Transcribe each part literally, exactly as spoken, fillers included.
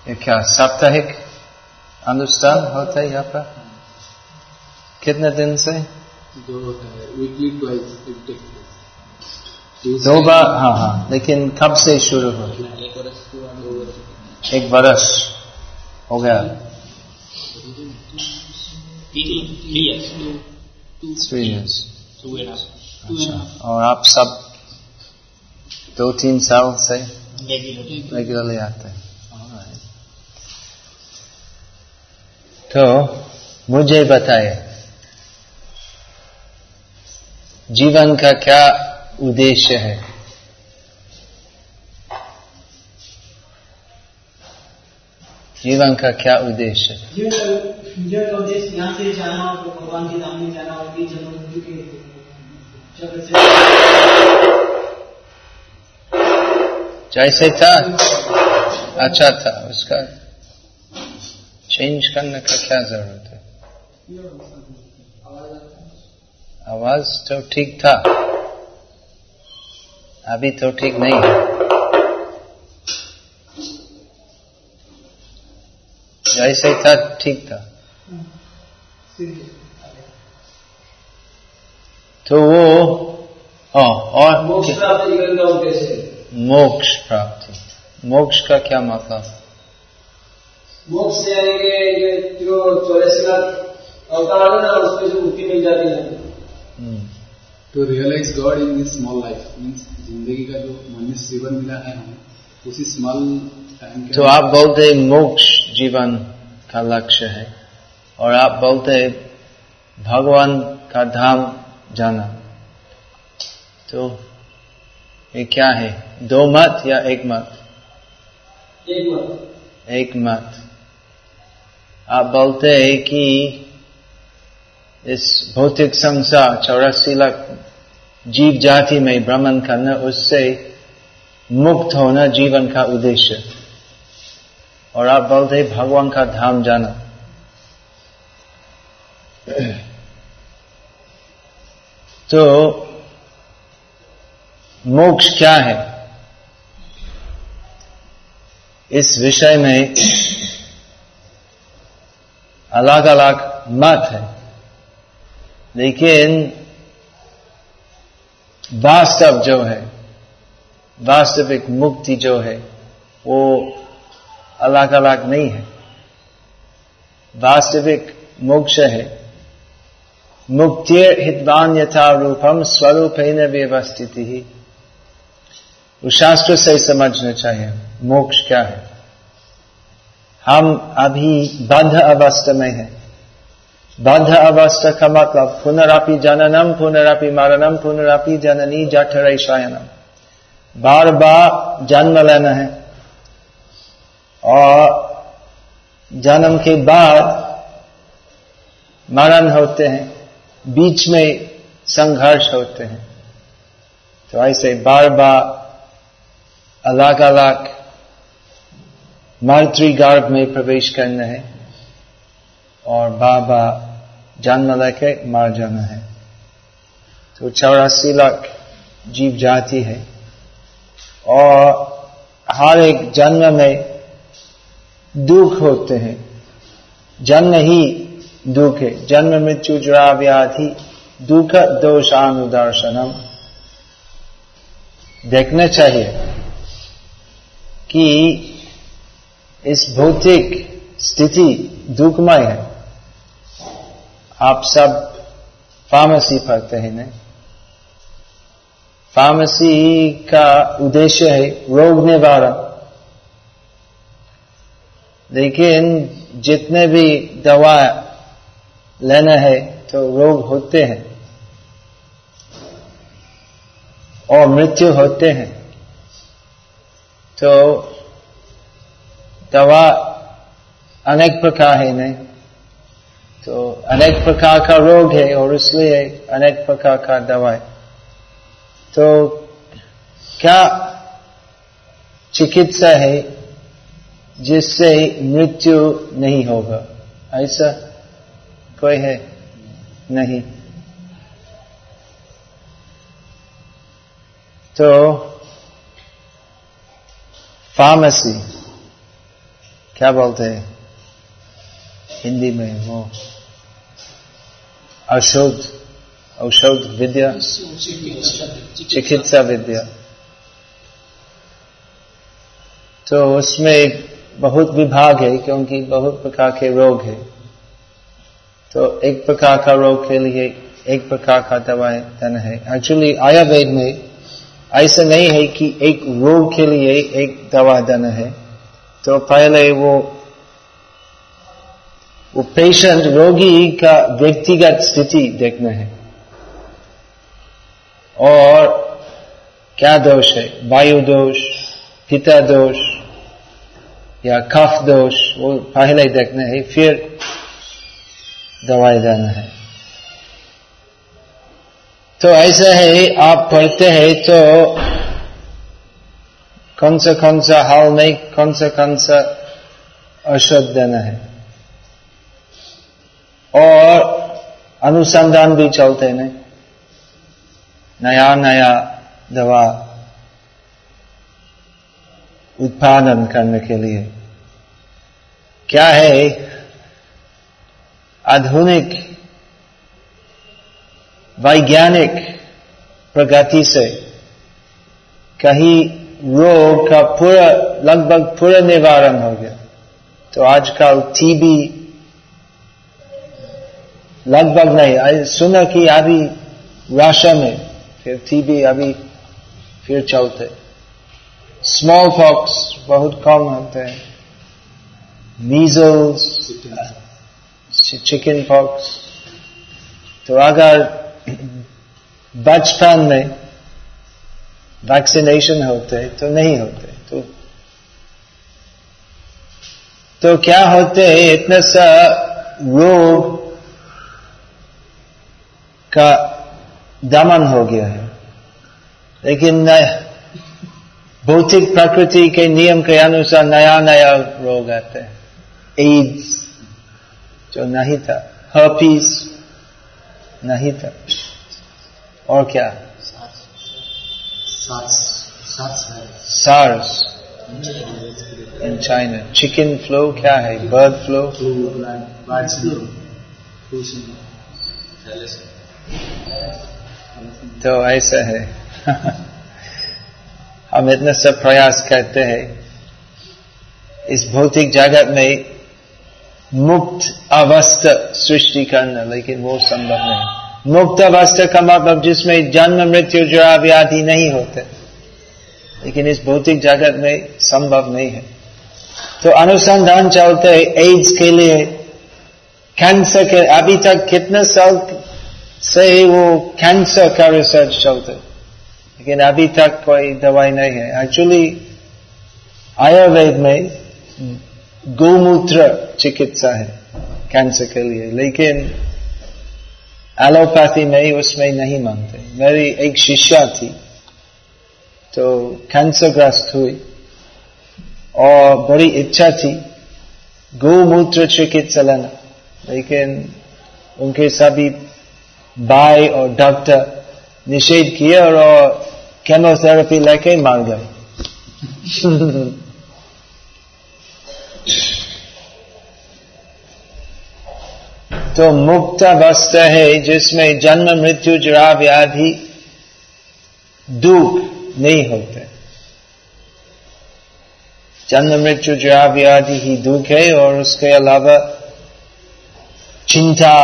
ये क्या साप्ताहिक अनुष्ठान होता है यहाँ पर? कितने दिन से? दो वीकली ट्वाइस दो बार। हाँ हाँ, लेकिन कब से शुरू हो? एक बरस हो गया। Three years. अच्छा, और आप सब दो तीन साल से रेगुलरली आते हैं? तो मुझे बताइए, जीवन का क्या उद्देश्य है? जीवन का क्या उद्देश्य है? जीवन का उद्देश्य यहाँ से जाना, भगवान की धाम में जाना, और तीन जन्मों के जैसे था अच्छा था, उसका चेंज करने का क्या जरूरत है? आवाज तो ठीक था, अभी तो ठीक नहीं है। जैसे था ठीक था। तो वो ओ, और मोक्ष प्राप्ति का उद्देश्य। मोक्ष प्राप्ति, मोक्ष का क्या मतलब? मोक्ष यानी कि ये जो चौरासी लाख अवतार है ना, उसमें जो मुक्ति मिल जाती है। To realise God in this small life, means जिंदगी का जो मनुष्य जीवन मिला है हमें, उसी स्मॉल टाइम के। तो आप बोलते मोक्ष जीवन का लक्ष्य है, और आप बोलते भगवान का धाम जाना। तो ये क्या है? दो मत या एक मत? एक मत। एक मत। आप बोलते हैं कि इस भौतिक संसार चौरासी लाख जीव जाति में भ्रमण करना, उससे मुक्त होना जीवन का उद्देश्य, और आप बोलते हैं भगवान का धाम जाना। तो मोक्ष क्या है? इस विषय में अलग अलग मत है, लेकिन वास्तव जो है, वास्तविक मुक्ति जो है, वो अलग अलग नहीं है। वास्तविक मोक्ष है मुक्तिर हितवान यथा रूपम स्वरूपेण व्यवस्थिति ही। वो शास्त्र से समझना चाहिए मोक्ष क्या है। हम अभी बद्ध अवस्था में हैं। बद्ध अवस्था का मतलब पुनरपि जननम पुनरपि मरणम पुनरपि जननी जठरे शयनम, बार बार जन्म लेना है, और जन्म के बाद मरण होते हैं, बीच में संघर्ष होते हैं। तो ऐसे बार बार अलग अलग मातृगर्भ में प्रवेश करना है, और बार बार जन्म लेके मर जाना है। तो चौरासी लाख जीव जाति है, और हर एक जन्म में दुख होते हैं। जन्म ही दुख है। जन्म मृत्यु जरा व्याधि दुख दोषानुदर्शनम। देखना चाहिए कि इस भौतिक स्थिति दुखमय है। आप सब फार्मेसी पढ़ते हैं ना? फार्मेसी का उद्देश्य है रोग निवारण, लेकिन जितने भी दवा लेना है तो रोग होते हैं और मृत्यु होते हैं। तो दवा अनेक प्रकार है नहीं? तो अनेक प्रकार का रोग है, और इसलिए अनेक प्रकार का दवा है। तो क्या चिकित्सा है जिससे मृत्यु नहीं होगा? ऐसा कोई है? नहीं। तो फार्मेसी क्या बोलते हैं हिंदी में, वो औषध औषध विद्या, चिकित्सा विद्या। तो उसमें बहुत विभाग है, क्योंकि बहुत प्रकार के रोग है। तो एक प्रकार का रोग के लिए एक प्रकार का दवाई देना है। एक्चुअली आयुर्वेद में ऐसा नहीं है कि एक रोग के लिए एक दवा देना है। तो पहले वो वो पेशेंट रोगी का व्यक्तिगत स्थिति देखना है, और क्या दोष है, वायु दोष, पित्त दोष या कफ दोष, वो पहले देखना है, फिर दवाई देना है। तो ऐसा है, आप पढ़ते हैं तो कौन सा कौन सा हाल में कौन सा कौन सा औषध देना है, और अनुसंधान भी चलते हैं नया नया दवा उत्पादन करने के लिए। क्या है, आधुनिक वैज्ञानिक प्रगति से कहीं रोग का पूरा लगभग पूरा निवारण हो गया। तो आजकल टीबी लगभग नहीं, सुना कि अभी रशिया में फिर टीबी अभी फिर चलते, स्मॉल पॉक्स बहुत कम होते हैं, मीजल्स, चिकन पॉक्स। तो अगर बचपन में वैक्सीनेशन होते तो नहीं होते। तो तो क्या होते हैं, इतना सा रोग का दमन हो गया है, लेकिन भौतिक प्रकृति के नियम के अनुसार नया नया रोग आते हैं। एड्स जो नहीं था, हर्पीस नहीं था, और क्या, SARS in China, chicken flu क्या है, बर्ड फ्लू, तो ऐसा है। हम इतना सब प्रयास करते हैं इस भौतिक जगत में मुक्त अवस्था सृष्टि करना, लेकिन वो संभव नहीं। मुक्त अवस्था का मतलब जिसमें जन्म मृत्यु जरा व्याधि नहीं होते, लेकिन इस भौतिक जगत में संभव नहीं है। तो अनुसंधान चलते हैं एड्स के लिए, कैंसर के, अभी तक कितने साल से वो कैंसर का रिसर्च चलते, लेकिन अभी तक कोई दवाई नहीं है। एक्चुअली आयुर्वेद में गोमूत्र चिकित्सा है कैंसर के लिए, लेकिन एलोपैथी में उसमें नहीं मानते। मेरी एक शिष्या थी, तो कैंसर ग्रस्त हुई और बड़ी इच्छा थी गोमूत्र चिकित्सा लेना, लेकिन उनके सभी भाई और डॉक्टर निषेध किया और केमोथेरेपी लेके मार गए। तो मुक्त अवस्था है जिसमें जन्म मृत्यु जरा व्याधि दुख नहीं होते। जन्म मृत्यु जरा व्याधि ही दुख है, और उसके अलावा चिंता,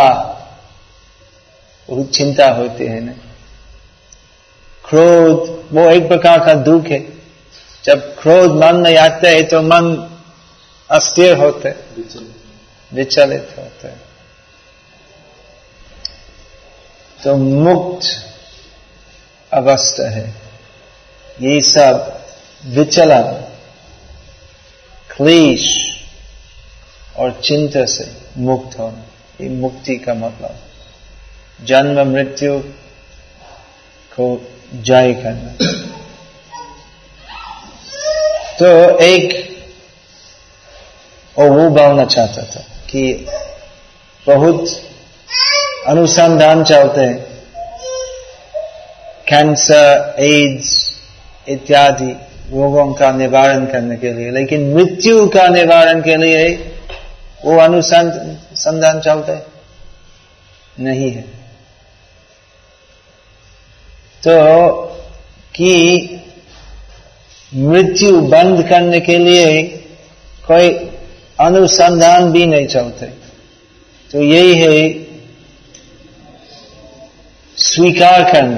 बहुत चिंता होती है ना। क्रोध वो एक प्रकार का दुख है। जब क्रोध मन में आता है तो मन अस्थिर होते, विचलित होते। तो मुक्त अवस्था है ये सब विचलन, क्लेश और चिंता से मुक्त होना, ये मुक्ति का मतलब। जन्म मृत्यु को जय करना। तो एक और वो बोलना चाहता था कि बहुत अनुसंधान चलते हैं, कैंसर, एड्स इत्यादि रोगों का निवारण करने के लिए, लेकिन मृत्यु का निवारण के लिए वो अनुसंधान चलते नहीं है। तो कि मृत्यु बंद करने के लिए कोई अनुसंधान भी नहीं चलते। तो यही है स्वीकार करना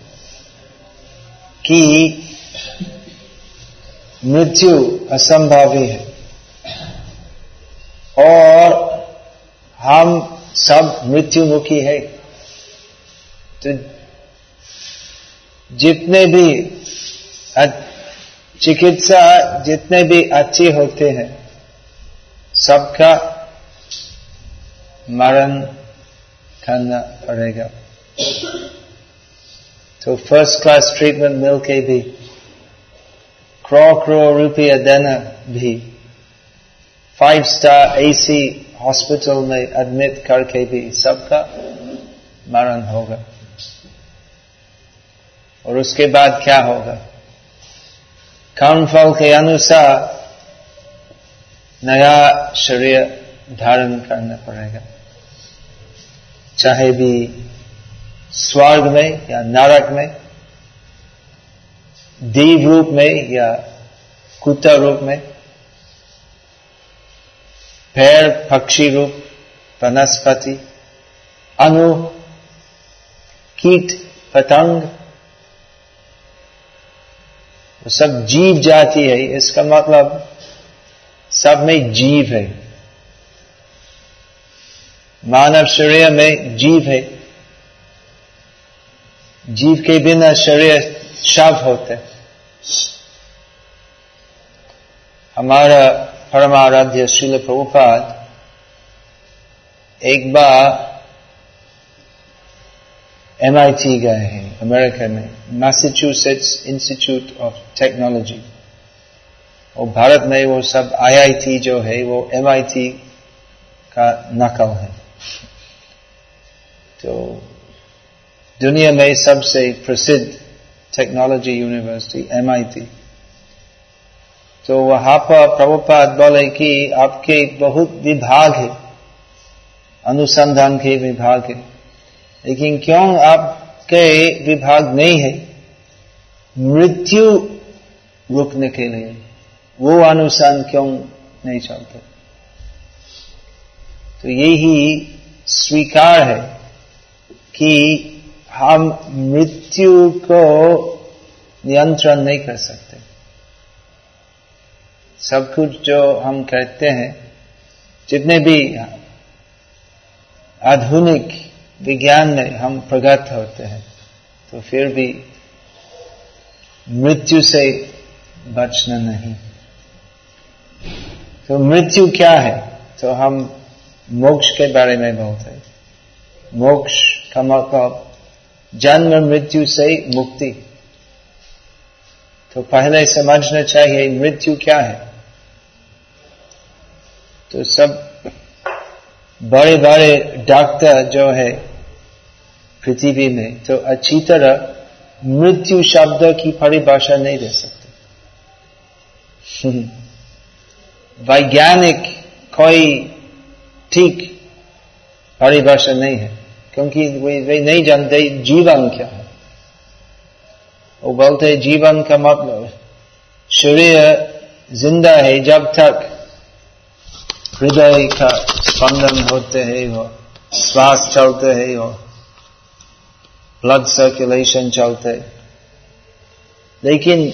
कि मृत्यु असंभावी है और हम सब मृत्युमुखी है। तो जितने भी चिकित्सा जितने भी अच्छे होते हैं सबका मरण करना पड़ेगा। तो फर्स्ट क्लास ट्रीटमेंट मिल के भी, करोड़ करोड़ रुपया देना भी, फाइव स्टार एसी हॉस्पिटल में एडमिट करके भी सबका मरण होगा। और उसके बाद क्या होगा? कर्मफल के अनुसार नया शरीर धारण करना पड़ेगा, चाहे भी स्वर्ग में या नरक में, देव रूप में या कुत्ता रूप में, पेड़ पक्षी रूप, वनस्पति, अणु, कीट पतंग, वो सब जीव जाति है। इसका मतलब सब में जीव है। मानव शरीर में जीव है। जीव के बिना शरीर शव होते। हमारा परमाराध्य श्रील प्रभुपाद एक बार एम आई टी गए हैं अमेरिका में, मैसाचुसेट्स इंस्टीट्यूट ऑफ टेक्नोलॉजी। और भारत में वो सब आई आई टी जो है वो एम आई टी का नकल है। तो दुनिया में सबसे प्रसिद्ध technology university M I T. तो वहां पर प्रभुपाद बोले कि आपके बहुत विभाग है, अनुसंधान के विभाग है, लेकिन क्यों आपके विभाग नहीं है मृत्यु रुकने के लिए? वो अनुसंधान क्यों नहीं चलते? तो यही स्वीकार है कि हम मृत्यु को नियंत्रण नहीं कर सकते। सब कुछ जो हम कहते हैं, जितने भी आधुनिक विज्ञान में हम प्रगत होते हैं, तो फिर भी मृत्यु से बचना नहीं। तो मृत्यु क्या है? तो हम मोक्ष के बारे में बोलते हैं। मोक्ष का मतलब जन्म मृत्यु से मुक्ति। तो पहले समझना चाहिए मृत्यु क्या है। तो सब बड़े बड़े डॉक्टर जो है पृथ्वी में, तो अच्छी तरह मृत्यु शब्द की परिभाषा नहीं दे सकते। वैज्ञानिक कोई ठीक परिभाषा नहीं है, क्योंकि वे वे नहीं जानते जीवन क्या है। वो बोलते जीवन का मतलब शरीर जिंदा है जब तक हृदय का स्पंदन होते हैं, वो श्वास चलते हैं, वो ब्लड सर्कुलेशन चलते है। लेकिन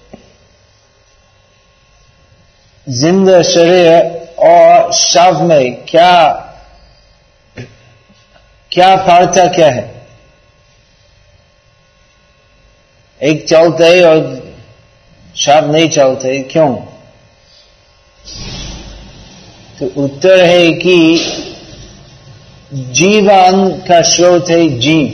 जिंदा शरीर और शव में क्या क्या पार्थक्य क्या है? एक चलते और शव नहीं चलते, क्यों? तो उत्तर है कि जीवन का स्रोत है जीव।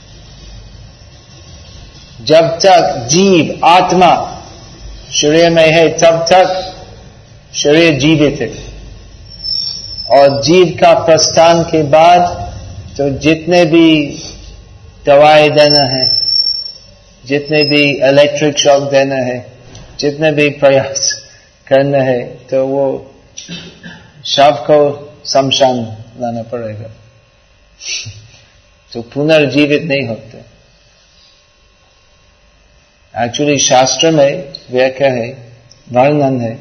जब तक जीव आत्मा शरीर में है तब तक शरीर जीवित है, और जीव का प्रस्थान के बाद तो जितने भी दवाई देना है, जितने भी इलेक्ट्रिक शॉक देना है, जितने भी प्रयास करना है तो वो शव को शमशान लाना पड़ेगा, तो पुनर्जीवित नहीं होते। एक्चुअली शास्त्र में व्याख्या है, वर्णन है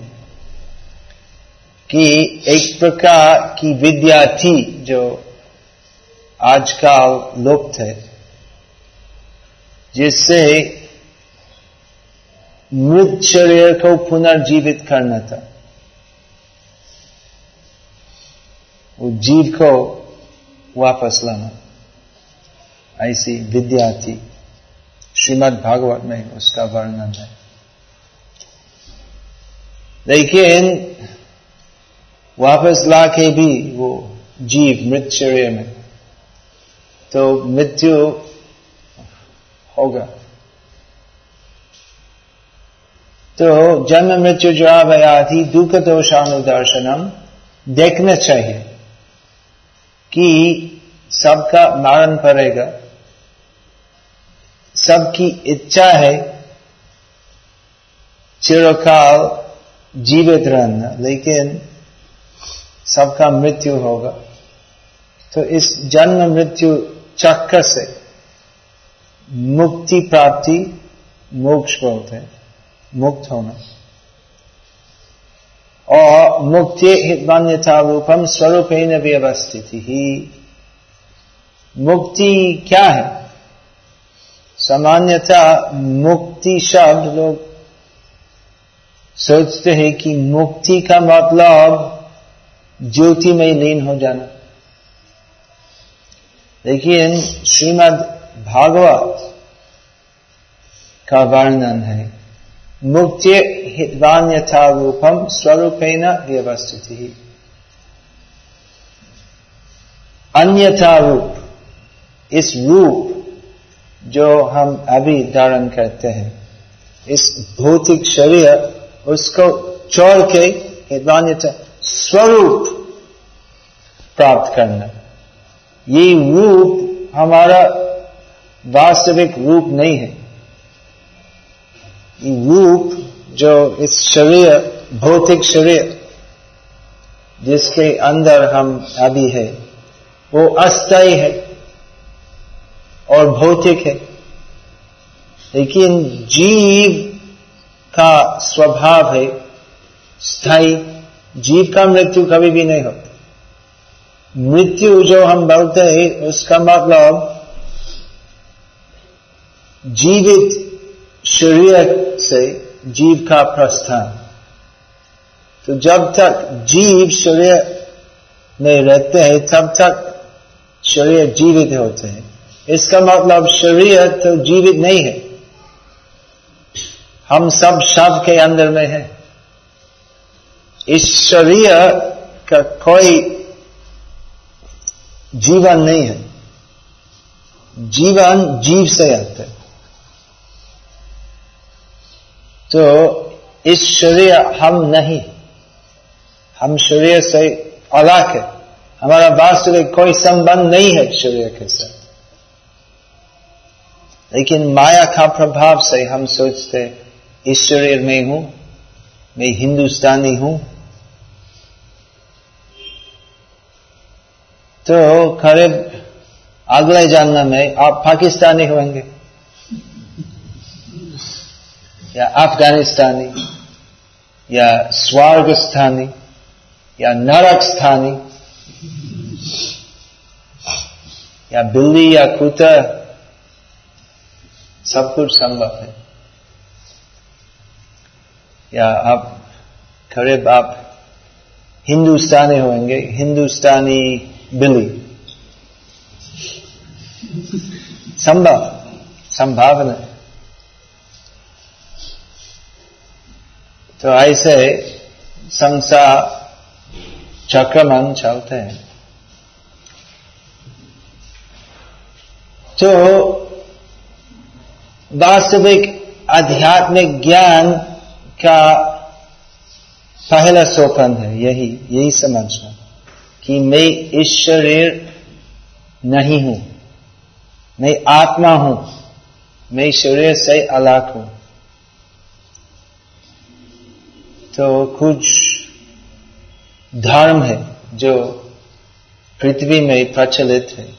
कि एक प्रकार की विद्या थी जो आजकल लुप्त है, जिससे मृत शरीर को पुनर्जीवित करना था। वो जीव को वापस लाना, ऐसी विद्या थी। श्रीमद् भागवत में उसका वर्णन है। लेकिन वापस लाके भी वो जीव मृत शरीर में, तो मृत्यु होगा। तो जन्म मृत्यु जरा व्याधि दुख दोषानुदर्शनम, देखना चाहिए कि सबका मरण पड़ेगा, सबकी इच्छा है चिरकाल जीवित रहना, लेकिन सबका मृत्यु होगा। तो इस जन्म मृत्यु चक्र से मुक्ति प्राप्ति, मोक्ष बोलते हैं, मुक्त होना। और मुक्ति हितवान्यथा रूपम स्वरूपेण व्यवस्थिति ही। मुक्ति क्या है? सामान्यतः मुक्ति शब्द लोग सोचते हैं कि मुक्ति का मतलब ज्योति में लीन हो जाना, लेकिन श्रीमद् भागवत का वर्णन है मुक्ति हितवान्यथा रूपम स्वरूपेण व्यवस्थिति। अन्यथा रूप, इस रूप जो हम अभी धारण करते हैं, इस भौतिक शरीर, उसको छोड़ के हितवान्यथा स्वरूप प्राप्त करना। ये रूप हमारा वास्तविक रूप नहीं है। ये रूप जो इस शरीर, भौतिक शरीर जिसके अंदर हम अभी है, वो अस्थायी है और भौतिक है। लेकिन जीव का स्वभाव है स्थायी। जीव का मृत्यु कभी भी नहीं होता। मृत्यु जो हम बोलते हैं, उसका मतलब जीवित शरीर से जीव का प्रस्थान। तो जब तक जीव शरीर में रहते हैं, तब तक शरीर जीवित होते हैं। इसका मतलब शरीर तो जीवित नहीं है, हम सब शव के अंदर में हैं। इस शरीर का कोई जीवन नहीं है। जीवन जीव से आता है। तो इस शरीर हम नहीं, हम शरीर से अलग है। हमारा वास्तविक कोई संबंध नहीं है शरीर के साथ। लेकिन माया का प्रभाव से हम सोचते इस शरीर में हूं, मैं हिंदुस्तानी हूं, तो करीब अगले जन्म में आप पाकिस्तानी होंगे या अफगानिस्तानी या स्वर्गस्थानी या नरक स्थानी या बिल्ली या कुत्ता, सब कुछ संभव है। या आप करीब आप हिंदुस्तानी होंगे, हिंदुस्तानी बिल्ली, संभव, संभावना। तो ऐसे संसार चक्रमण चलते हैं। तो वास्तविक आध्यात्मिक ज्ञान का पहला सोपान है यही यही समझना कि मैं इस शरीर नहीं हूं, मैं आत्मा हूं, मैं शरीर से अलग हूं। तो कुछ धर्म है जो पृथ्वी में प्रचलित है,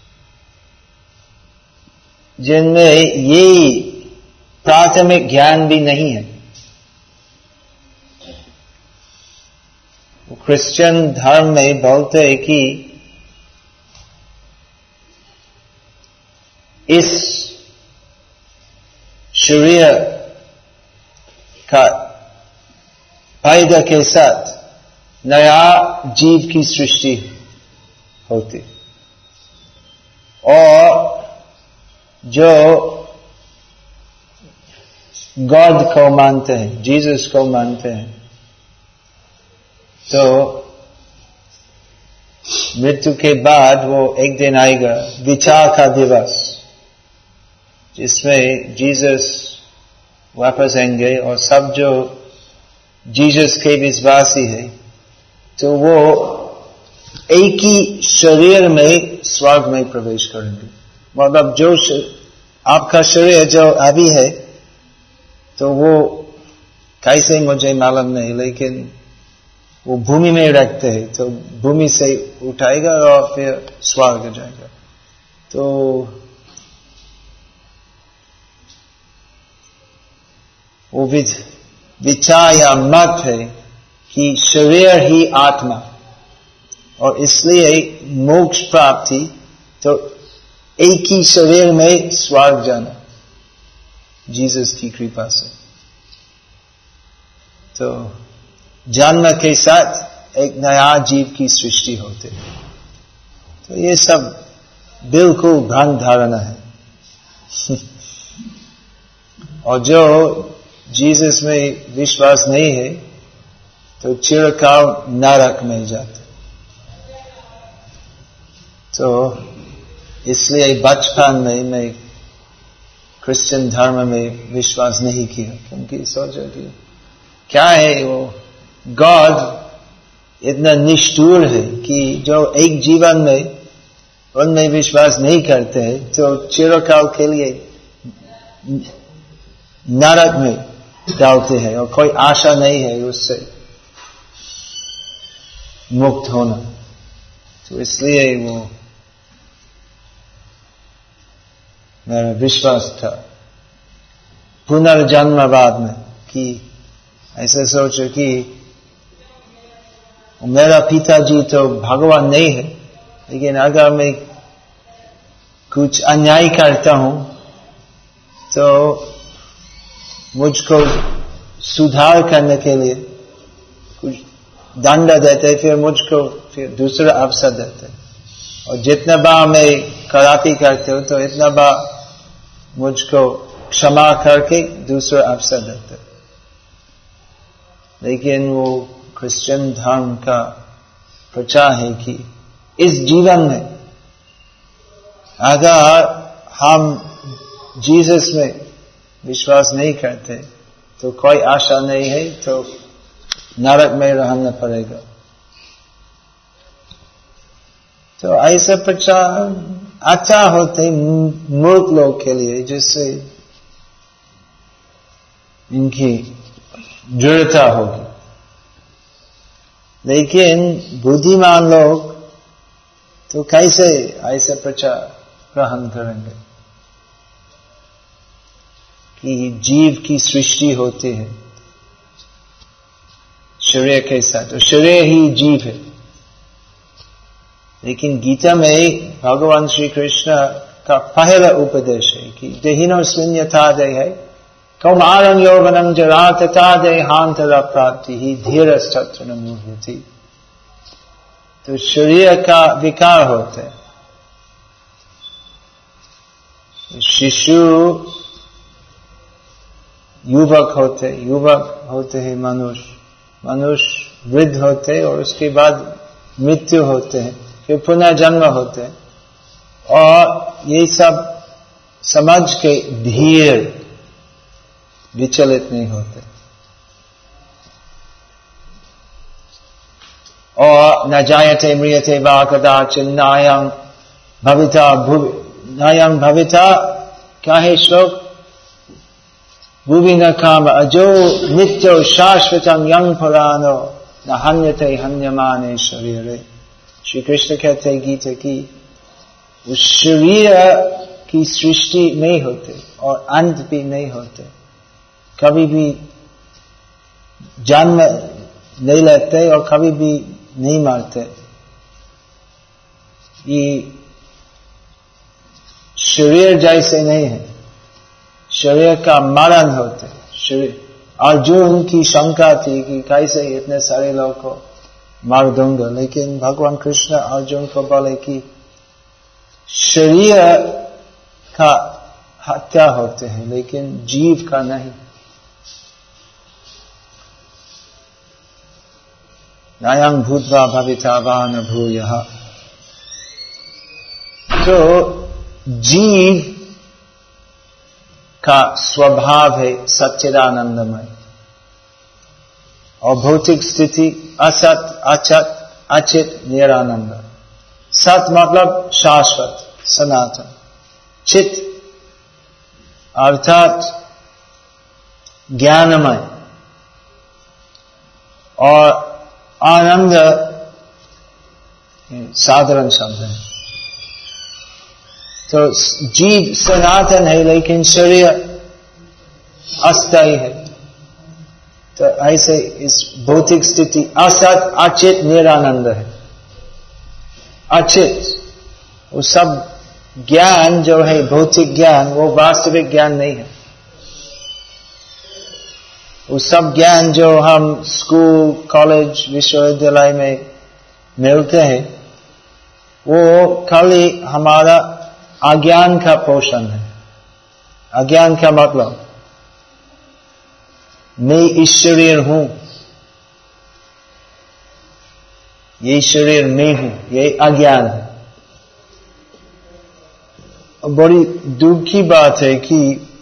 जिनमें ये प्राथमिक ज्ञान भी नहीं है। क्रिश्चियन धर्म में बोलते हैं कि इस शरीर का पैदा के साथ नया जीव की सृष्टि होती, और जो गॉड को मानते हैं, जीसस को मानते हैं, तो मृत्यु के बाद वो एक दिन आएगा विचार का दिवस, जिसमें जीसस वापस आएंगे और सब जो जीसस के विश्वासी है तो वो एक ही शरीर में स्वर्ग में प्रवेश करेंगे। मतलब जो आपका शरीर जो अभी है तो वो कैसे मुझे मालूम नहीं, लेकिन वो भूमि में रखते हैं, तो भूमि से उठाएगा और फिर स्वर्ग जाएगा। तो वो विचार या मत है कि शरीर ही आत्मा, और इसलिए मोक्ष प्राप्ति तो एक ही शरीर में स्वर्ग जाना जीसस की कृपा से। तो जन्म के साथ एक नया जीव की सृष्टि होती है। तो ये सब बिल्कुल भ्रांत धारणा है। और जो जीसस में विश्वास नहीं है तो चिरकाल नरक में जाते। तो इसलिए बचपन में मैं क्रिश्चियन धर्म में विश्वास नहीं किया, क्योंकि सोचा कि क्या है वो गॉड इतना निष्ठुर है कि जो एक जीवन में उनमें विश्वास नहीं करते हैं तो चिरकाल के लिए नरक में डालते हैं, और कोई आशा नहीं है उससे मुक्त होना। तो इसलिए वो मेरा विश्वास था पुनर्जन्म बाद में, कि ऐसे सोचो कि मेरा पिताजी तो भगवान नहीं है, लेकिन अगर मैं कुछ अन्याय करता हूं तो मुझको सुधार करने के लिए कुछ दंड देते, फिर मुझको फिर दूसरा अवसर देते, और जितना बार मैं खराबी करते हो तो इतना बार मुझको क्षमा करके दूसरा अवसर देते। लेकिन वो क्रिश्चियन धर्म का प्रचार है कि इस जीवन में अगर हम जीसस में विश्वास नहीं करते तो कोई आशा नहीं है, तो नरक में रहना पड़ेगा। तो ऐसा प्रचार अच्छा होते मूर्ख लोग के लिए, जिससे इनकी दृढ़ता होगी। लेकिन बुद्धिमान लोग तो कैसे ऐसा प्रचार ग्रहण करेंगे कि जीव की सृष्टि होती है शरीर के साथ, तो शरीर ही जीव है। लेकिन गीता में भगवान श्री कृष्ण का पहला उपदेश है कि देहिनोऽस्मिन् यथा देहे कौमारं यौवनं जरा तथा देहांतर प्राप्तिः धीरस्तत्र न मुह्यति। तो शरीर का विकार होते हैं, शिशु युवक होते युवक होते हैं, मनुष्य मनुष्य वृद्ध होते, और उसके बाद मृत्यु होते हैं, फिर पुनः जन्म होते हैं। और ये सब समझ के धीर विचलित नहीं होते, और न जायते म्रियते वा कदाचित् नायं भविता भुवि नायं भविता, क्या है श्लोक? भुवि न काम अजो नित्यो शाश्वतम यं पुराणो न हन्यते हन्यमाने शरीरे। श्री कृष्ण कहते हैं गीता की उस शरीर की सृष्टि नहीं होते और अंत भी नहीं होते, कभी भी जन्म नहीं लेते और कभी भी नहीं मरते। ये शरीर जैसे नहीं है, शरीर का मरण होते। शरीर अर्जुन की शंका थी कि कैसे इतने सारे लोगों को मार दूंगा, लेकिन भगवान कृष्ण अर्जुन को बोले कि शरीर का हत्या होते हैं लेकिन जीव का नहीं। नयं भूत्वा भविता वा न भूयः। तो जीव का स्वभाव है सच्चिदानंदमय और भौतिक स्थिति असत अचत अचित निरानंद। सत मतलब शाश्वत सनातन, चित अर्थात ज्ञानमय और आनंद साधारण शब्द है। तो जीव सनातन है लेकिन शरीर अस्थायी है। तो ऐसे इस भौतिक स्थिति असत अचित निरानंद है। अचित वो सब ज्ञान जो है भौतिक ज्ञान वो वास्तविक ज्ञान नहीं है। वो सब ज्ञान जो हम स्कूल कॉलेज विश्वविद्यालय में मिलते हैं वो खाली हमारा अज्ञान का पोषण है। अज्ञान का मतलब मैं इस शरीर हूं, ये शरीर में हूं, ये अज्ञान है। बड़ी दुख की बात है कि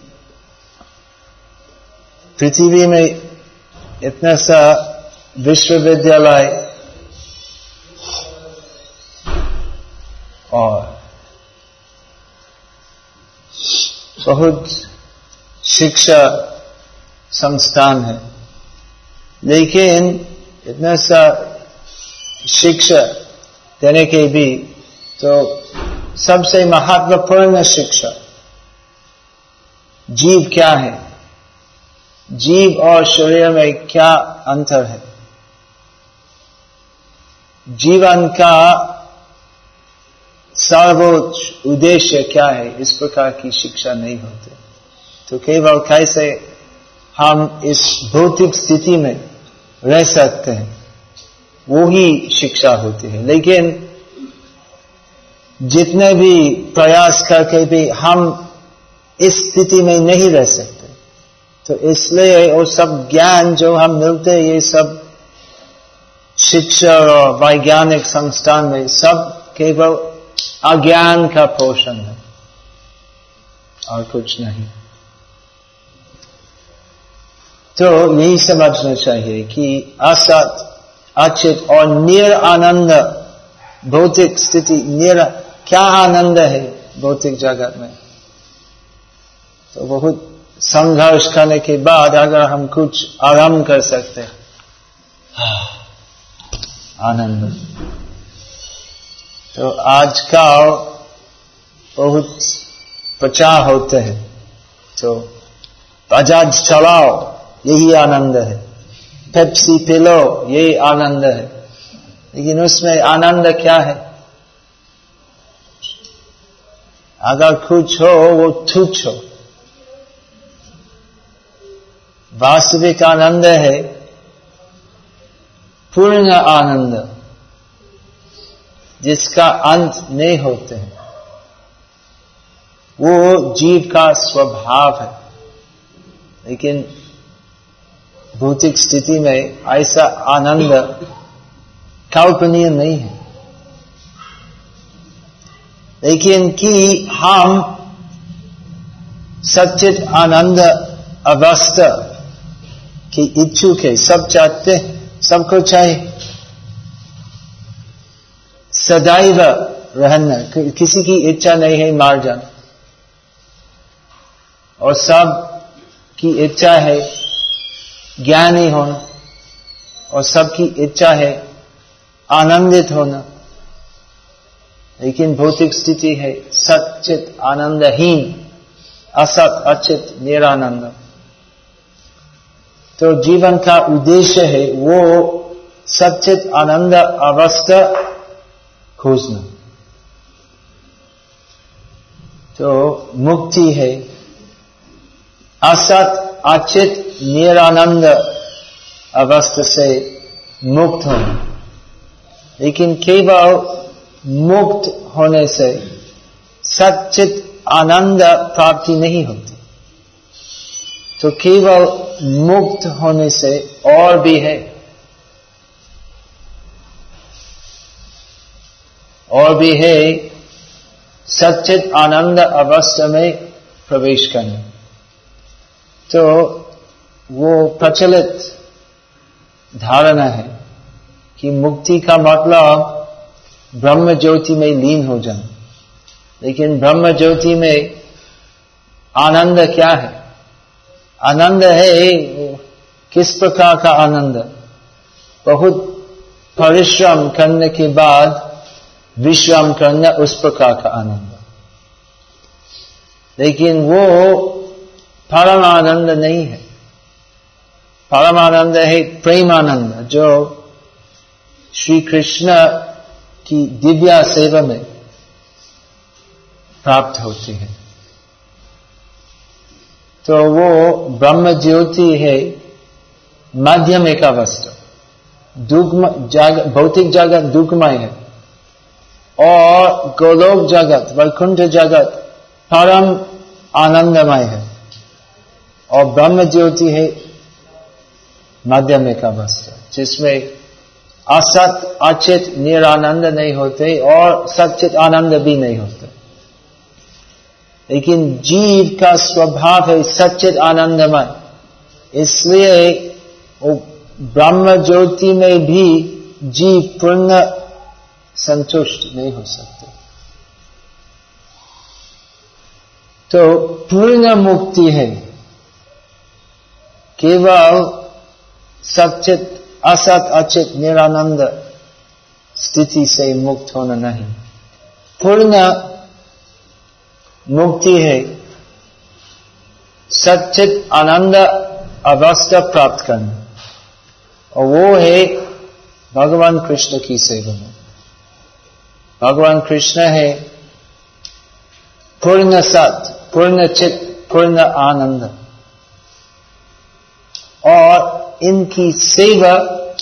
पृथ्वी में इतना सा विश्वविद्यालय और बहुत शिक्षा संस्थान है, लेकिन इतना सा शिक्षा देने के भी तो सबसे महत्वपूर्ण शिक्षा जीव क्या है, जीव और शरीर में क्या अंतर है, जीवन का सर्वोच्च उद्देश्य क्या है, इस प्रकार की शिक्षा नहीं होती। तो केवल कैसे हम इस भौतिक स्थिति में रह सकते हैं वो ही शिक्षा होती है। लेकिन जितने भी प्रयास करके भी हम इस स्थिति में नहीं रह सकते, तो इसलिए वो सब ज्ञान जो हम मिलते हैं ये सब शिक्षा और वैज्ञानिक संस्थान में सब केवल अज्ञान का पोषण है और कुछ नहीं। तो यही समझना चाहिए कि असत अचित और निर आनंद भौतिक स्थिति, निर क्या आनंद है भौतिक जगत में। तो बहुत संघर्ष करने के बाद अगर हम कुछ आराम कर सकते हैं, आनंद। तो आजकल बहुत प्रचार होते हैं, तो बजाज चलाओ यही आनंद है, पेप्सी पी लो यही आनंद है। लेकिन उसमें आनंद क्या है? अगर कुछ हो वो तुच्छ हो। वास्तविक आनंद है पूर्ण आनंद जिसका अंत नहीं होते हैं, वो जीव का स्वभाव है। लेकिन भौतिक स्थिति में ऐसा आनंद कल्पनीय नहीं है। लेकिन कि हम सच्चित आनंद अवस्था की इच्छुक है, सब चाहते हैं, सबको चाहिए सदैव रहना, किसी की इच्छा नहीं है मार जाना। और सब की इच्छा है ज्ञानी होना और सबकी इच्छा है आनंदित होना, लेकिन भौतिक स्थिति है सच्चित आनंदहीन, असत अचित निरानंद। तो जीवन का उद्देश्य है वो सच्चित आनंद अवस्था खोजना। तो मुक्ति है असत अचित निरानंद अवस्था से मुक्त होना, लेकिन केवल मुक्त होने से सच्चित आनंद प्राप्ति नहीं होती। तो केवल मुक्त होने से और भी है, और भी है सच्चित आनंद अवस्था में प्रवेश करना। तो वो प्रचलित धारणा है कि मुक्ति का मतलब ब्रह्म ज्योति में लीन हो जाना, लेकिन ब्रह्म ज्योति में आनंद क्या है? आनंद है किस प्रकार का आनंद? बहुत परिश्रम करने के बाद विश्राम करना, उस प्रकार का आनंद। लेकिन वो परम आनंद नहीं है। परम आनंद है प्रेम आनंद, जो श्री कृष्ण की दिव्य सेवा में प्राप्त होती है। तो वो ब्रह्म ज्योति है माध्यमिक अवस्था। भौतिक जगत दुखमय है और गोलोक जगत वैकुंठ जगत परम आनंदमय है, और ब्रह्म ज्योति है माध्यमिक अवस्था, जिसमें असत अचित निरानंद नहीं होते और सच्चित आनंद भी नहीं होते। लेकिन जीव का स्वभाव है सच्चित आनंदमय, इसलिए वो ब्रह्म ज्योति में भी जीव पूर्ण संतुष्ट नहीं हो सकते। तो पूर्ण मुक्ति है केवल सच्चित असत अचित निरानंद स्थिति से मुक्त होना नहीं। पूर्ण मुक्ति है सच्चित आनंद अवस्था प्राप्त करना, और वो है भगवान कृष्ण की सेवा में। भगवान कृष्ण है पूर्ण सत, पूर्ण चित, पूर्ण आनंद, और इनकी सेवा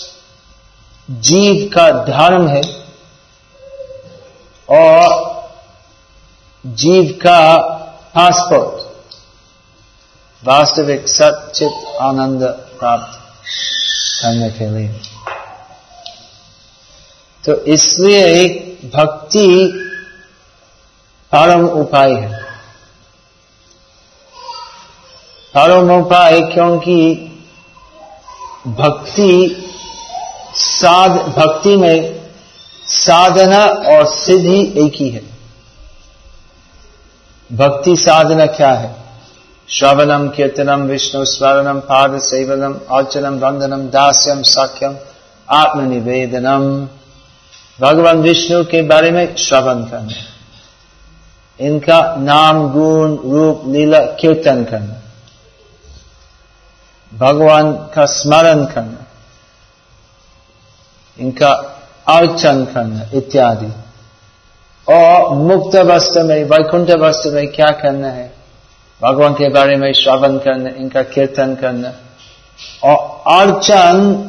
जीव का धर्म है और जीव का पासपोर्ट वास्तविक सच्चित आनंद प्राप्त करने के लिए। तो इसलिए भक्ति परम उपाय है। परम उपाय क्योंकि भक्ति साध भक्ति में साधना और सिद्धि एक ही है। भक्ति साधना क्या है? श्रवणम कीर्तनम विष्णु स्मरणम पाद सेवनम अर्चनम वंदनम दास्यम सख्यम आत्मनिवेदनम। भगवान विष्णु के बारे में श्रवण करना, इनका नाम गुण रूप लीला कीर्तन करना, भगवान का स्मरण करना, इनका अर्चन करना इत्यादि। और मुक्त अवस्था में वैकुंठ अवस्था में क्या करना है? भगवान के बारे में श्रवण करना, इनका कीर्तन करना और अर्चन।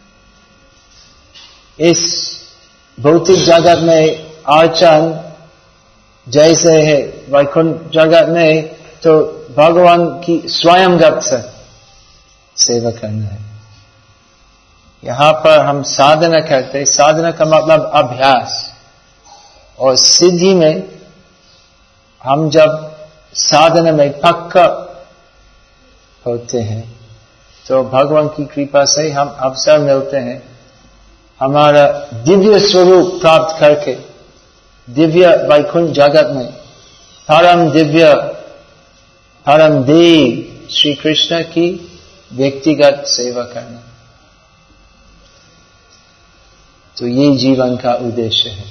इस भौतिक जगत में अर्चन जैसे है वैकुंठ जगत में, तो भगवान की स्वयंगत से सेवा करना है। यहां पर हम साधना करते, साधना का मतलब अभ्यास, और सिद्धि में हम जब साधना में पक्का होते हैं तो भगवान की कृपा से हम अवसर मिलते हैं हमारा दिव्य स्वरूप प्राप्त करके दिव्य वैकुंठ जगत में परम दिव्य परम देव श्री कृष्ण की व्यक्तिगत सेवा करना। तो ये जीवन का उद्देश्य है।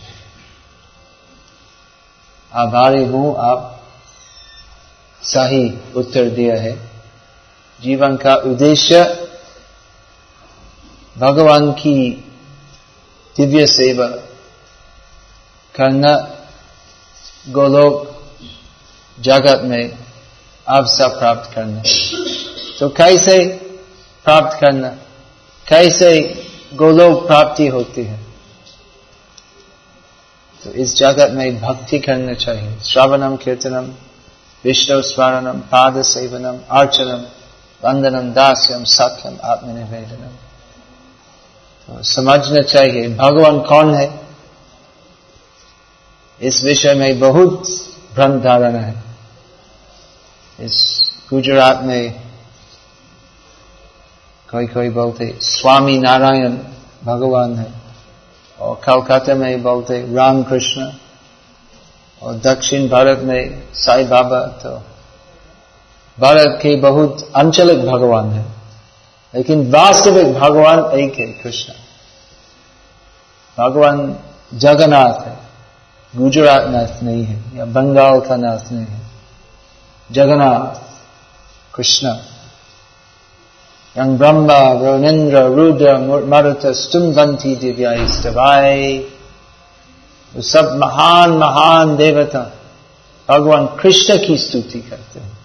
आभारी हूं आप सही उत्तर दिया है। जीवन का उद्देश्य भगवान की दिव्य सेवा करना, गोलोक जगत में अवसर प्राप्त करना। तो कैसे प्राप्त करना, कैसे गोलोक प्राप्ति होती है? तो इस जगत में भक्ति करना चाहिए। श्रवणम कीर्तनम विष्णु स्मरणम पाद सेवनम अर्चनम वंदनम दास्यम सख्यम आत्मनिवेदनम। तो समझना चाहिए भगवान कौन है। इस विषय में बहुत भ्रम धारणा है। इस गुजरात में कोई कोई बोलते स्वामी नारायण भगवान है, और कलकत्ता में बोलते राम कृष्ण, और दक्षिण भारत में साईं बाबा। तो भारत के बहुत आंचलिक भगवान है, लेकिन वास्तविक भगवान एक है, कृष्ण। भगवान जगन्नाथ है, गुजरात नाथ नहीं है, या बंगाल का नाथ नहीं है। जगन्नाथ कृष्ण। यं ब्रह्मा वरुणेन्द्र रुद्र मरुत स्तुंभन्ति दिव्यास्तवाय। वो सब महान महान देवता भगवान कृष्ण की स्तुति करते हैं।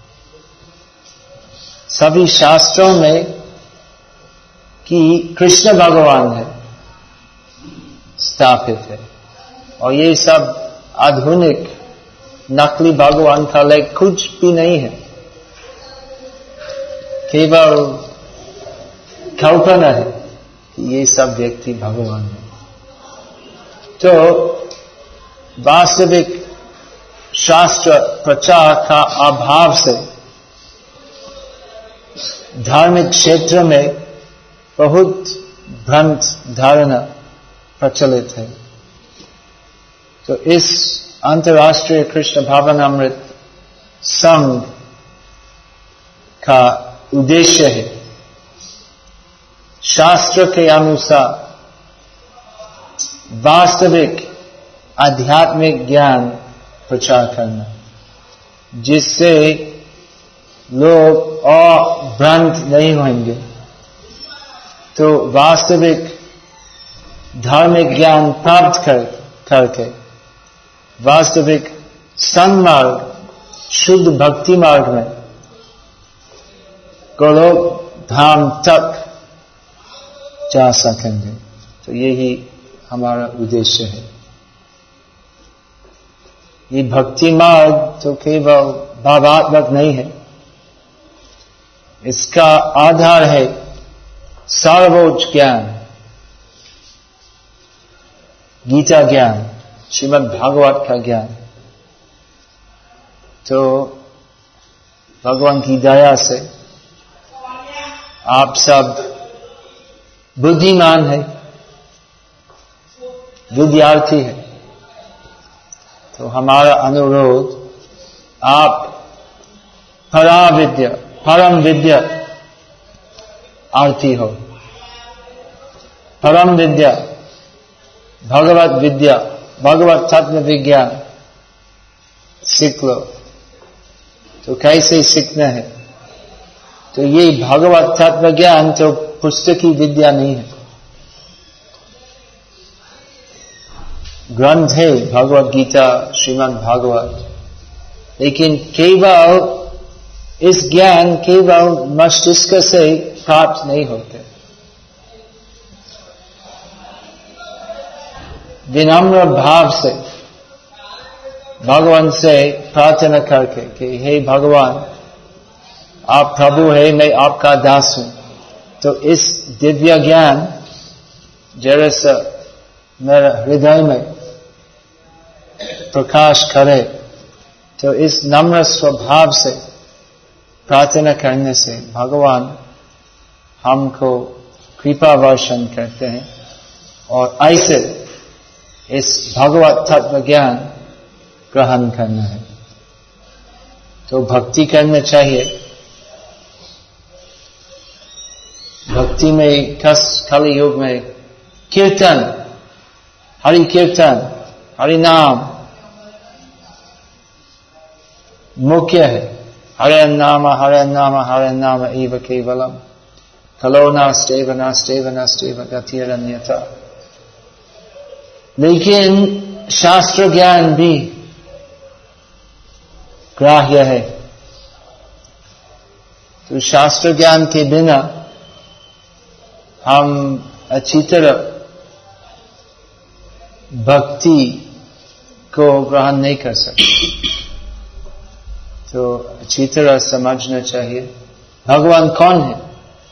सभी शास्त्रों में कि कृष्ण भगवान है स्थापित है, और ये सब आधुनिक नकली भगवान का लेख कुछ भी नहीं है, केवल कल्पना है कि ये सब व्यक्ति भगवान है। तो वास्तविक शास्त्र प्रचार का अभाव से धार्मिक क्षेत्र में बहुत भ्रांत धारणा प्रचलित है। तो इस अंतर्राष्ट्रीय कृष्ण भावनामृत संघ का उद्देश्य है शास्त्र के अनुसार वास्तविक आध्यात्मिक ज्ञान प्रचार करना, जिससे लोग और भ्रांत नहीं होंगे। तो वास्तविक धार्मिक ज्ञान प्राप्त कर करके वास्तविक सन्मार्ग, शुद्ध भक्ति मार्ग में गोलोक धाम तक जा सकेंगे। तो यही हमारा उद्देश्य है। ये भक्ति मार्ग तो केवल भावात्मक नहीं है, इसका आधार है सर्वोच्च ज्ञान, गीता ज्ञान, श्रीमद् भागवत का ज्ञान। तो भगवान की दया से आप सब बुद्धिमान है, विद्यार्थी है। तो हमारा अनुरोध, आप पराविद्या, परम विद्या आर्थी हो। परम विद्या, भगवत विद्या, भगवत तत्व विज्ञान सीख लो। तो कैसे सीखना है? तो ये भगवत तत्व ज्ञान तो पुस्तकी विद्या नहीं है, ग्रंथ है भगवत गीता, श्रीमद् भागवत। लेकिन केवल इस ज्ञान केवल मस्तिष्क से प्राप्त नहीं होते। विनम्र भाव से भगवान से प्रार्थना करके कि हे भगवान, आप प्रभु है, मैं आपका दास हूं। तो इस दिव्य ज्ञान जैसा मेरे हृदय में प्रकाश करे। तो इस नम्र स्वभाव से प्रार्थना करने से भगवान हमको कृपा वर्षण करते हैं, और ऐसे इस भगवत तत्व ज्ञान ग्रहण करना है। तो भक्ति करना चाहिए, भक्ति में कस कली युग में कीर्तन, हरि कीर्तन, हरि नाम मुख्य है। हरे नाम हरे नाम हरे नाम एव केवलम कलो नास्तेव नास्तेव नास्तेव गतिरन्यथा। लेकिन शास्त्र ज्ञान भी ग्राह्य है। तो शास्त्र ज्ञान के बिना हम अच्छी तरह भक्ति को ग्रहण नहीं कर सकते। तो अच्छी तरह समझना चाहिए भगवान कौन है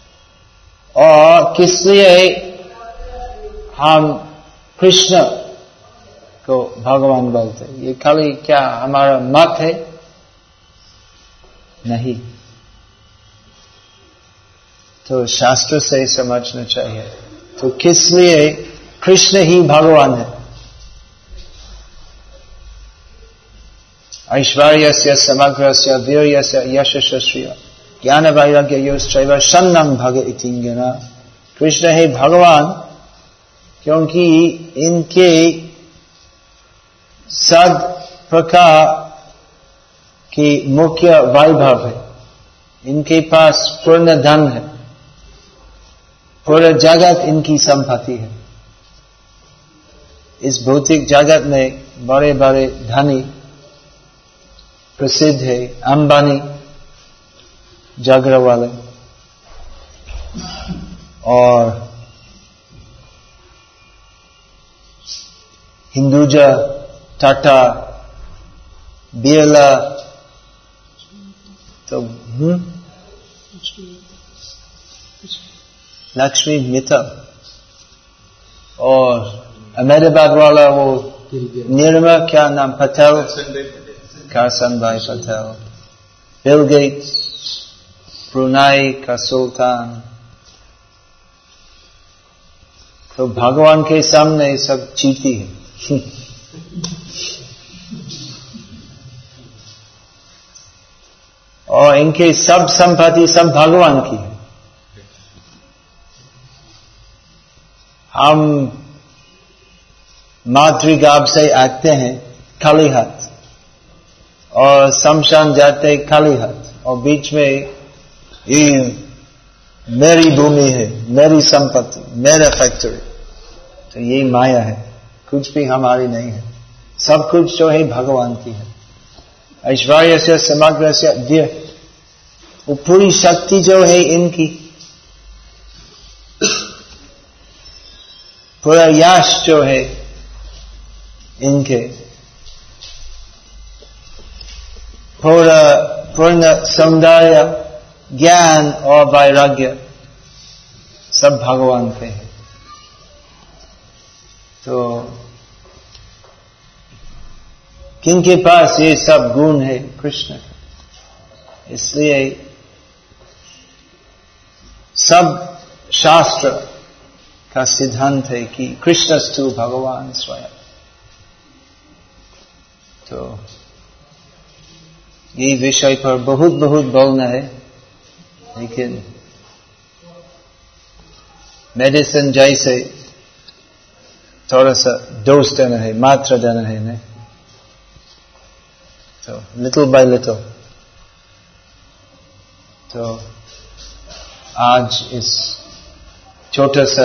और किस लिए हम कृष्ण को भगवान बोलते हैं। ये खाली क्या हमारा मत है? नहीं। तो शास्त्र से समझना चाहिए। तो किस लिए कृष्ण ही भगवान है। ऐश्वर्यस्य समग्रस्य वीर्यस्य यशस्स्य ज्ञान वैराग्य योश्चैव शन्नं भग इतिंगना। कृष्ण है भगवान क्योंकि इनके सद प्रकार की मुख्य वैभव है। इनके पास पूर्ण धन है, पूरा जगत इनकी संपत्ति है। इस भौतिक जगत में बड़े बड़े धनी प्रसिद्ध है, अंबानी जागरा वाले और हिंदुजा, टाटा, बिरला, तो हम्म लक्ष्मी मित्तल और अहमदाबाद वाला वो निर्मा क्या नाम पटेल, करसन भाई पटेल, बिल गेट्स, ब्रुनाई का सुल्तान। तो भगवान के सामने सब चीटी है। और इनके सब संपत्ति सब भगवान की है। हम मातृगाभ से आते हैं खाली हाथ और शमशान जाते खाली हाथ और बीच में ये मेरी भूमि है, मेरी संपत्ति, मेरा फैक्ट्री। तो ये माया है, कुछ भी हमारी नहीं है। सब कुछ जो है भगवान की है। ऐश्वर्य से समग्र से वीर, वो पूरी शक्ति जो है इनकी, पूरा यश जो है इनके, पूरा पूर्ण सौंदर्य, ज्ञान और वैराग्य सब भगवान पे है। तो किनके पास ये सब गुण है? कृष्ण। इसलिए सब शास्त्र का सिद्धांत है कि कृष्णस्तु भगवान स्वयं। तो ये विषय पर बहुत बहुत बोलना है, लेकिन मेडिसिन जैसे थोड़ा सा डोज देना है, मात्रा देना है नहीं? तो लिटिल बाय लिटिल। तो आज इस छोटा सा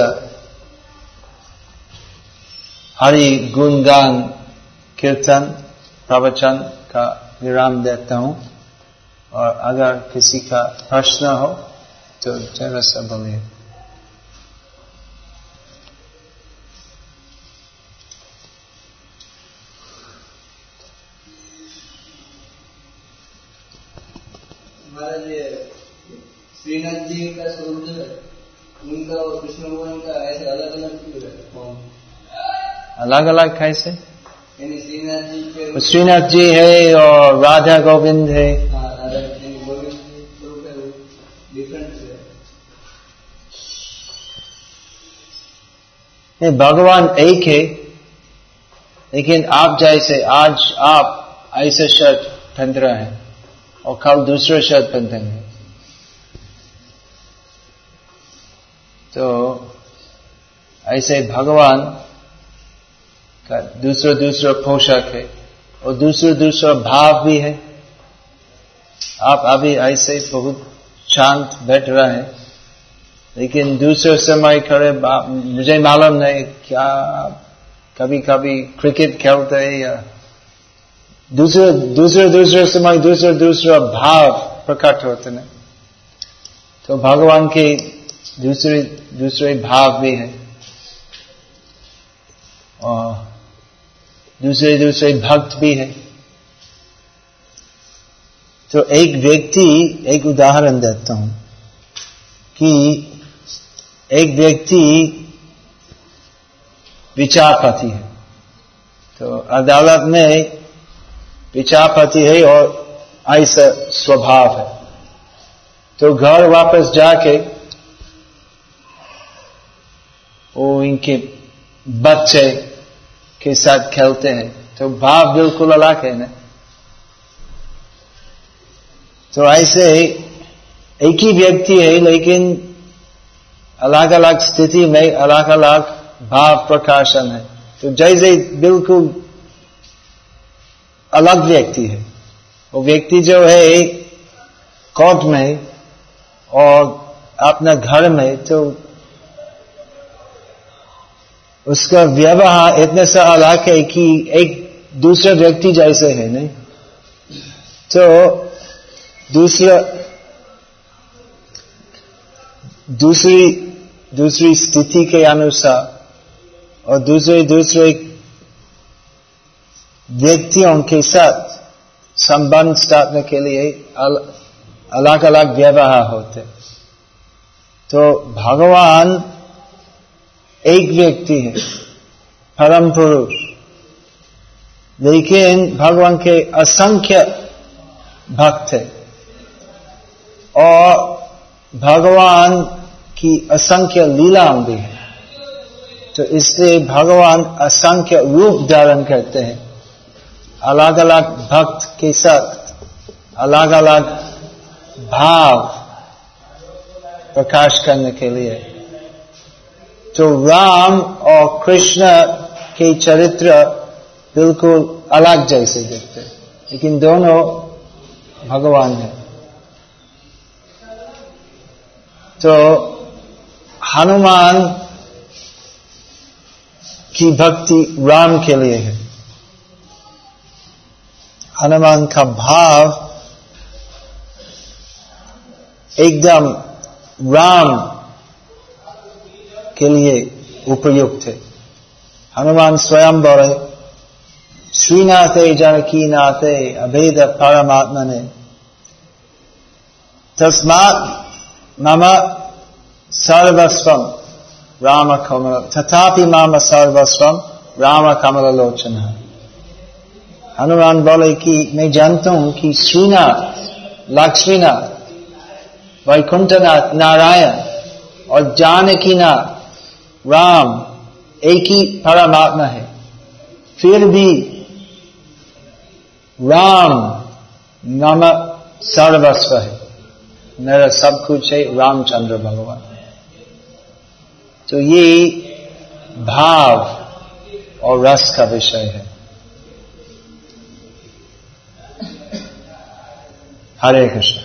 हरि गुणगान कीर्तन प्रवचन का विराम देता हूं। और अगर किसी का प्रश्न हो तो जरा सा बोलिए। हमारा ये श्रीनाथ जी का स्वरूप जो है, उनका और कृष्ण भगवान का ऐसे अलग अलग क्यों है? अलग अलग कैसे? यानी श्रीनाथ जी के श्रीनाथ जी है और राधा गोविंद है। हाँ, राधा गोविंद स्वरूप है, वो डिफरेंट है। भगवान एक है, लेकिन आप जैसे आज आप ऐसे शर्ट पहन रहे हैं और कल दूसरे शर्ट पहनते हैं। तो ऐसे भगवान का दूसरा दूसरा पोशाक है और दूसरा दूसरा भाव भी है। आप अभी ऐसे बहुत शांत बैठ रहे हैं, लेकिन दूसरे समय खड़े, मुझे मालूम नहीं क्या कभी कभी क्रिकेट खेलते हैं या दूसरे दूसरे दूसरे समय दूसरे दूसरा भाव प्रकट होते हैं। तो भगवान के दूसरे दूसरे भाव भी है और दूसरे दूसरे भक्त भी है। तो एक व्यक्ति, एक उदाहरण देता हूं कि एक व्यक्ति विचारपति है, तो अदालत में विचारपति है और ऐसा स्वभाव है। तो घर वापस जाके वो इनके बच्चे के साथ खेलते हैं, तो भाव बिल्कुल अलग है ना। तो ऐसे एक ही व्यक्ति है, लेकिन अलग अलग स्थिति में अलग अलग भाव प्रकाशन है। तो जैसे बिल्कुल अलग व्यक्ति है, वो व्यक्ति जो है कोर्ट में और अपना घर में, तो उसका व्यवहार इतने सा अलग है कि एक दूसरे व्यक्ति जैसे है नहीं। तो दूसरा दूसरी दूसरी स्थिति के अनुसार और दूसरे दूसरे व्यक्तियों के साथ संबंध स्थापने के लिए अल, अलग अलग व्यवहार होते। तो भगवान एक व्यक्ति है, परम पुरुष, लेकिन भगवान के असंख्य भक्त है और भगवान की असंख्य लीलाएं भी है। तो इसलिए भगवान असंख्य रूप धारण करते हैं, अलग अलग भक्त के साथ अलग अलग भाव प्रकाश करने के लिए। तो राम और कृष्ण के चरित्र बिल्कुल अलग जैसे दिखते हैं, लेकिन दोनों भगवान हैं। तो हनुमान की भक्ति राम के लिए है। हनुमान का भाव एकदम राम के लिए उपयुक्त है। हनुमान स्वयं बोले, श्रीनाथे जानकी नाथे अभेद परमात्मने तस्मात् मम सर्वस्वम राम कमल तथापि मम सर्वस्वम राम कमल लोचन। हनुमान बोले कि मैं जानता हूं कि श्रीनाथ, लक्ष्मीनाथ, वैकुंठनाथ नारायण और जानकीनाथ राम एक ही परमात्मा है, फिर भी राम मम सर्वस्व है, मेरा सब कुछ है रामचंद्र भगवान। तो ये भाव और रस का विषय है। हरे Krishna.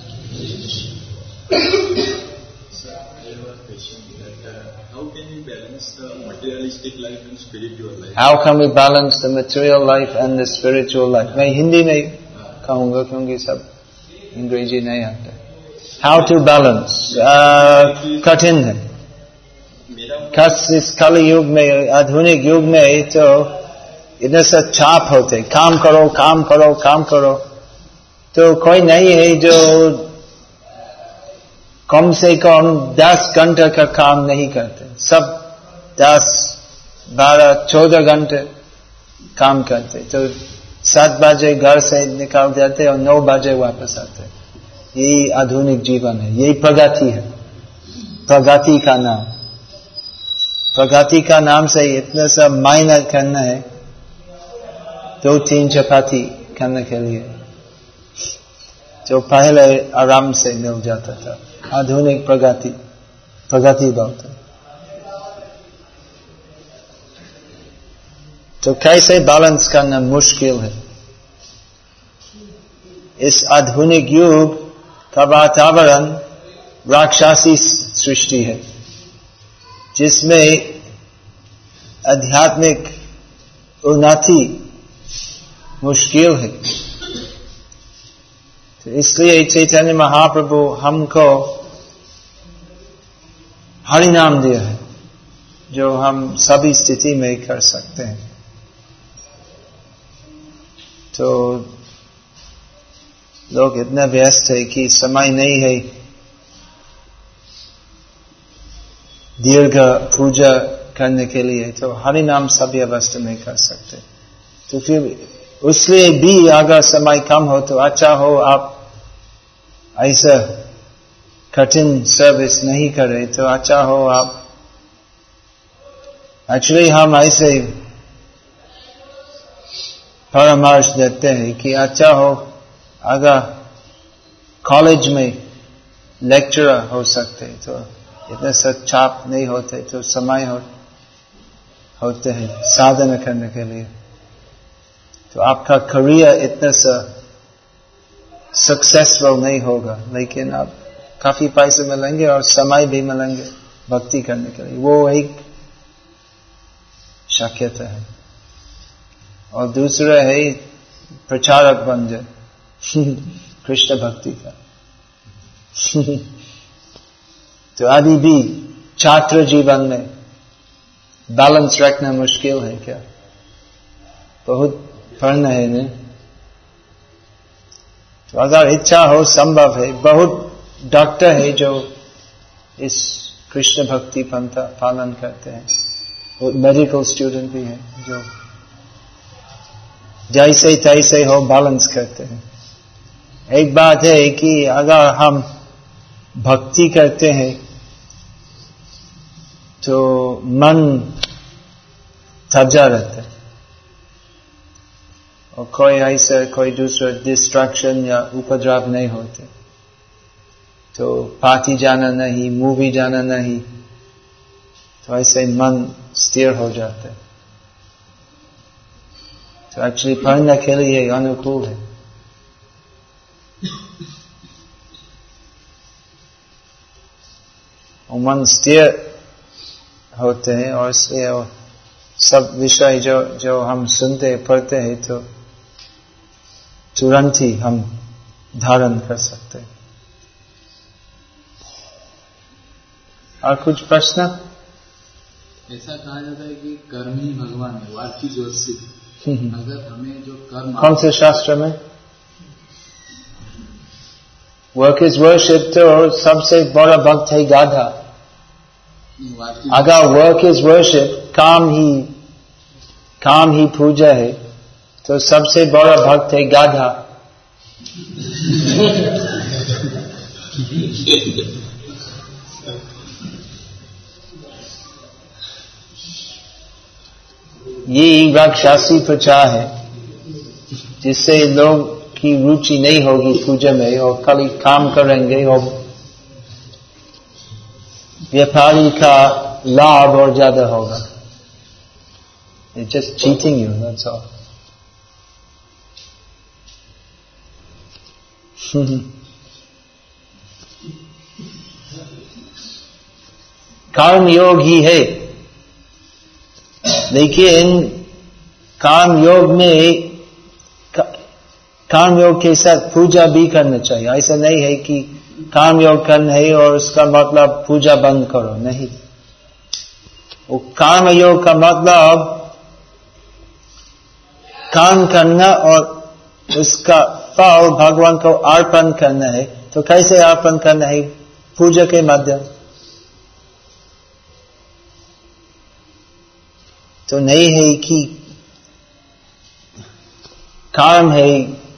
How can we balance the material life and the spiritual life? मैं हिंदी में कहूँगा क्योंकि सब अंग्रेजी नहीं आता। How to balance? uh, कठिन है। खास इस कल युग में, आधुनिक युग में तो इतने से चाप होते, काम करो काम करो काम करो। तो कोई नहीं है जो कम से कम दस घंटे का काम नहीं करते। सब दस बारह चौदह घंटे काम करते। तो सात बजे घर से निकल जाते और नौ बजे वापस आते। यही आधुनिक जीवन है, यही प्रगति है। प्रगति का नाम, प्रगति का नाम से इतना सा मेहनत करना है, दो तीन चपाती करने के लिए, जो पहले आराम से मिल जाता था। आधुनिक प्रगति। प्रगति बहुत है। तो कैसे बैलेंस करना मुश्किल है। इस आधुनिक युग का वातावरण राक्षसी सृष्टि है, जिसमें आध्यात्मिक उन्नति मुश्किल है। तो इसलिए चैतन्य महाप्रभु हमको हरि नाम दिया है, जो हम सभी स्थिति में कर सकते हैं। तो लोग इतना व्यस्त है कि समय नहीं है दीर्घ पूजा करने के लिए, तो हरि नाम सभी अवस्था में कर सकते। तो फिर उसलिए भी अगर समय कम हो तो अच्छा हो आप ऐसा कठिन सर्विस नहीं करे, तो अच्छा हो आप एक्चुअली हम ऐसे परामर्श देते हैं कि अच्छा हो अगर कॉलेज में लेक्चरर हो सकते तो इतने सब छाप नहीं होते, तो समय हो, होते हैं साधना करने के लिए। तो आपका करियर इतना सा सक्सेसफुल नहीं होगा, लेकिन आप काफी पैसे मिलेंगे और समय भी मिलेंगे भक्ति करने के लिए। वो एक शक्यता है। और दूसरा है प्रचारक बन जाए कृष्ण भक्ति का। तो अभी भी छात्र जीवन में बैलेंस रखना मुश्किल है क्या? बहुत पढ़ना है ना। तो अगर इच्छा हो संभव है, बहुत डॉक्टर है जो इस कृष्ण भक्ति पंथा पालन करते हैं, बहुत मेडिकल स्टूडेंट भी है जो जैसे तैसे हो बैलेंस करते हैं। एक बात है कि अगर हम भक्ति करते हैं तो मन थजा रहता है और कोई ऐसा कोई दूसरा डिस्ट्रैक्शन या उपद्रव नहीं होते। तो पार्टी जाना नहीं, मूवी जाना नहीं, तो ऐसे मन स्थिर हो जाता है। तो एक्चुअली पढ़ने के लिए अनुकूल है। और मन स्थिर होते हैं और इसलिए सब विषय जो जो हम सुनते पढ़ते हैं तो तुरंत ही हम धारण कर सकते हैं। और कुछ प्रश्न? ऐसा कहा जाता है कि कर्म ही भगवान है, वाक्य जोर से। अगर हमें जो कर्म, कौन से शास्त्र में? वर्क इज वर्शिप तो सबसे बड़ा भक्त है गाधा। अगर वर्क इज वर्शिप, काम ही काम ही पूजा है, तो सबसे बड़ा भक्त है गाधा। ये राक्षसी प्रचार है जिससे लोग की रुचि नहीं होगी पूजा में और खाली काम करेंगे और व्यापारी का लाभ और ज्यादा होगा। It's just cheating you, that's all. कर्म योग ही है, लेकिन कर्म योग में कर्म योग के साथ पूजा भी करना चाहिए। ऐसा नहीं है कि कर्म योग करना है और उसका मतलब पूजा बंद करो, नहीं। वो कर्म योग का मतलब काम करना और उसका फल भगवान को अर्पण करना है। तो कैसे अर्पण करना है? पूजा के माध्यम। तो नहीं है कि कर्म है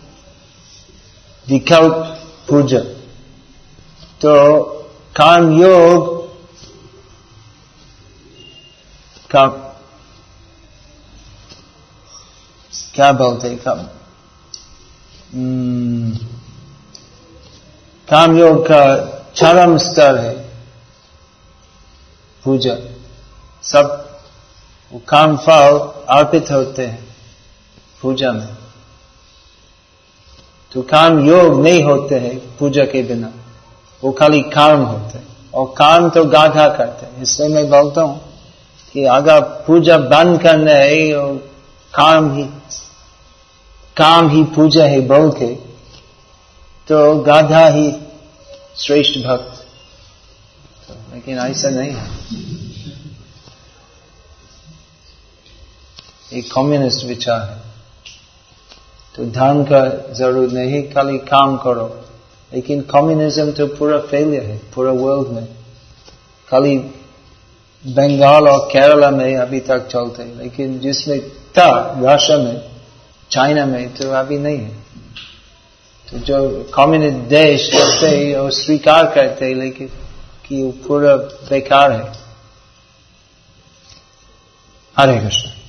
विकल्प पूजा। तो कर्म योग का क्या बोलते हैं? कब कर्म योग का चरम स्तर है पूजा सब काम फल अर्पित होते हैं पूजा में। तो काम योग नहीं होते हैं पूजा के बिना, वो खाली कर्म होते हैं और काम तो गाधा करते हैं। इसलिए मैं बोलता हूँ कि अगर पूजा बंद करना है और काम ही काम ही पूजा है बोल के, तो गाधा ही श्रेष्ठ भक्त। तो, लेकिन ऐसा नहीं है, एक कम्युनिस्ट विचार है। तो धर्म का जरूरत नहीं, खाली काम करो। लेकिन कम्युनिज्म तो पूरा फेलियर है पूरा वर्ल्ड में, खाली बंगाल और केरला में अभी तक चलते हैं, लेकिन जिसमें था रशिया में, चाइना में तो अभी नहीं है। तो जो कम्युनिस्ट देश करते हैं वो स्वीकार करते हैं, लेकिन कि वो पूरा बेकार है। हरे कृष्ण।